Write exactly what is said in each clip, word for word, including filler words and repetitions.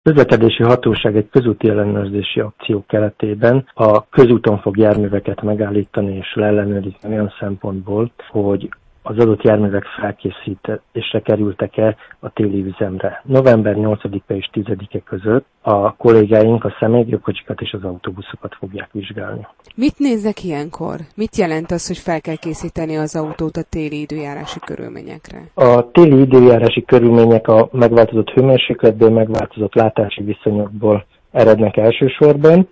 Közlekedési hatóság egy közúti ellenőrzési akció keretében a közúton fog járműveket megállítani és leellenőrizni olyan szempontból, hogy az adott járművek felkészítésre kerültek-e a téli üzemre. november nyolcadika és tizedike között a kollégáink a személygépkocsikat és az autóbuszokat fogják vizsgálni. Mit nézzek ilyenkor? Mit jelent az, hogy fel kell készíteni az autót a téli időjárási körülményekre? A téli időjárási körülmények a megváltozott hőmérsékletből, megváltozott látási viszonyokból erednek elsősorban.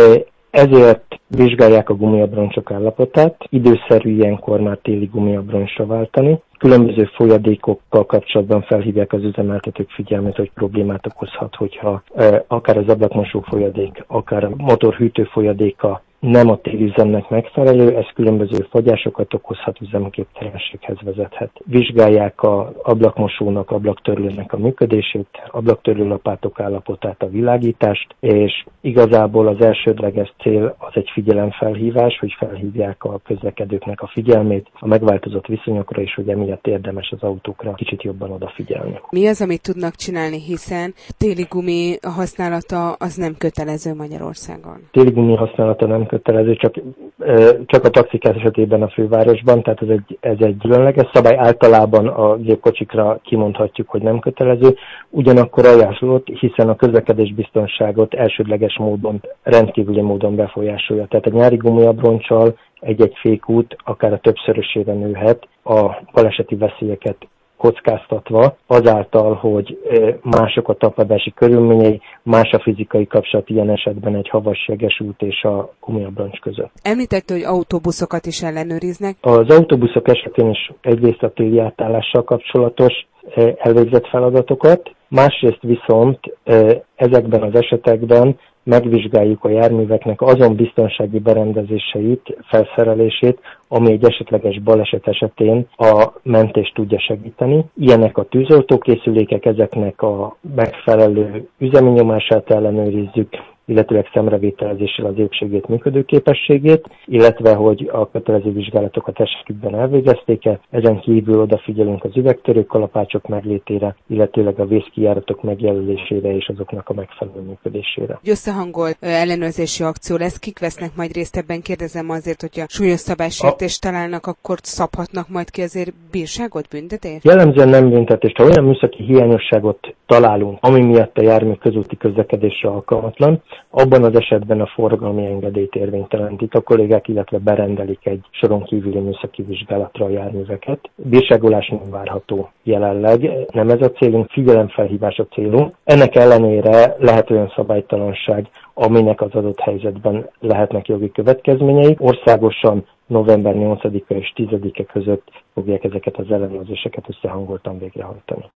Ezért vizsgálják a gumiabroncsok állapotát, időszerű ilyenkor már téli gumiabroncsra váltani. Különböző folyadékokkal kapcsolatban felhívják az üzemeltetők figyelmét, hogy problémát okozhat, hogyha e, akár az ablakmosó folyadék, akár a motorhűtő folyadéka nem a téli üzemnek megfelelő, ez különböző fagyásokat okozhat, üzemképtelenséghez vezethet. Vizsgálják az ablakmosónak, ablaktörlőnek a működését, ablaktörlőlapátok állapotát, a világítást, és igazából az elsődleges cél az egy figyelemfelhívás, hogy felhívják a közlekedőknek a figyelmét a megváltozott viszonyokra, és hogy emiatt érdemes az autókra kicsit jobban odafigyelni. Mi az, amit tudnak csinálni, hiszen téli gumi használata az nem kötelező Magyarországon? Téli gumi használata nem kötelező, csak, csak a taxikák esetében a fővárosban, tehát ez egy, ez egy különleges szabály. Általában a gépkocsikra kimondhatjuk, hogy nem kötelező, ugyanakkor ajánlott, hiszen a közlekedésbiztonságot elsődleges módon, rendkívüli módon befolyásolja. Tehát a nyári gumiabronccsal egy-egy fékút akár a többszörösére nőhet a baleseti veszélyeket kockáztatva, azáltal, hogy mások a tapadási körülményei, más a fizikai kapcsolat ilyen esetben egy havas jeges út és a gumiabroncs között. Említette, hogy autóbuszokat is ellenőriznek. Az autóbuszok esetén is egyrészt a téli átállással kapcsolatos elvégzett feladatokat, másrészt viszont ezekben az esetekben megvizsgáljuk a járműveknek azon biztonsági berendezéseit, felszerelését, ami egy esetleges baleset esetén a mentést tudja segíteni. Ilyenek a tűzoltókészülékek, ezeknek a megfelelő üzemi nyomását ellenőrizzük, illetőleg szemrevételezéssel az épségét, működőképességét, illetve hogy a kötelező vizsgálatokat esetükben elvégezték-e. Ezen kívül odafigyelünk az üvegtörő kalapácsok meglétére, illetőleg a vészkijáratok megjelölésére és azoknak a megfelelő működésére. Egy összehangolt ellenőrzési akció lesz, kik vesznek majd részt ebben? Kérdezem azért, hogyha súlyos szabálysértést találnak, akkor szabhatnak majd ki azért bírságot, büntetést? Jellemzően nem büntetést, ha olyan műszaki hiányosságot találunk, ami miatt a jármű közúti közlekedésre alkalmatlan, abban az esetben a forgalmi engedélyt érvénytelenítik a kollégák, illetve berendelik egy soron kívüli műszaki vizsgálatra a járműveket. Bírságolás nem várható jelenleg, nem ez a célunk, figyelemfelhívás a célunk. Ennek ellenére lehet olyan szabálytalanság, aminek az adott helyzetben lehetnek jogi következményei. Országosan november nyolcadika és tizedike között fogják ezeket az ellenőrzéseket összehangoltan végrehajtani.